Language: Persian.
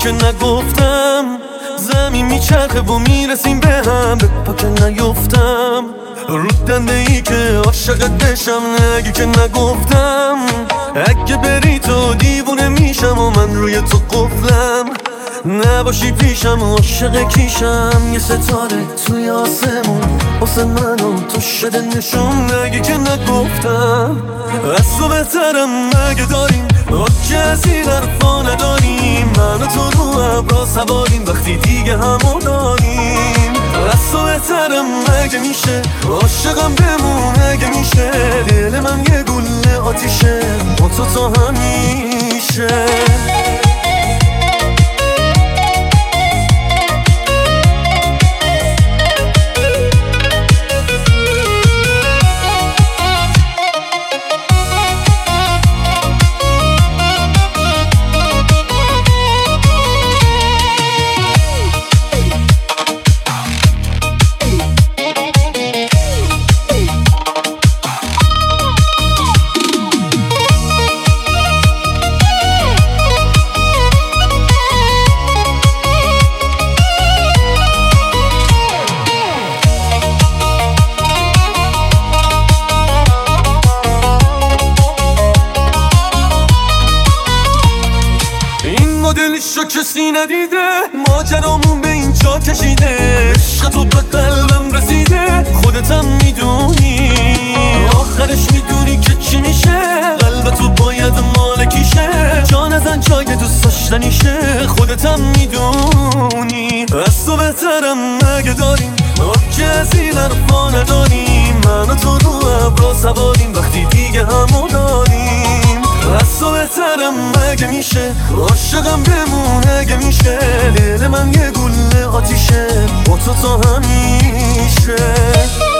که نگفتم زمین میچرخه و میرسیم به هم، به پا که نیفتم رو دنده ای که عاشقت بشم. نگی که نگفتم اگه بری تو دیوونه میشم و من روی تو قفلم. نباشی پیشم عاشق کیشم، یه ستاره توی آسمون واسه من و تو شده نشون. نگی که نگفتم از تو بهترم مگه داریم که از این حرفا نداریم. من و تو رو ابرا سواریم وقتی دیگه همو داریم. از تو بهترم مگه میشه عاشقم بمون مگه میشه. دل من یه گله آتیشه با تو تا همیشه. مدلشو کسی ندیده، ماجرامون به اینجا کشیده. عشق تو به قلبم رسیده، خودتم میدونی. آخرش میدونی که چی میشه، قلب تو باید مالکیشه. جا نزن جای دوست داشتنیشه، خودتم میدونی. از تو بهترم مگه داریم که از این حرفا نداریم. من و تو رو ابرا سواریم وقتی دیگه همو داریم. از تو بهترم مگه میشه عاشقم بمون مگه میشه. دل من یه گله آتیشه با تو تا همیشه.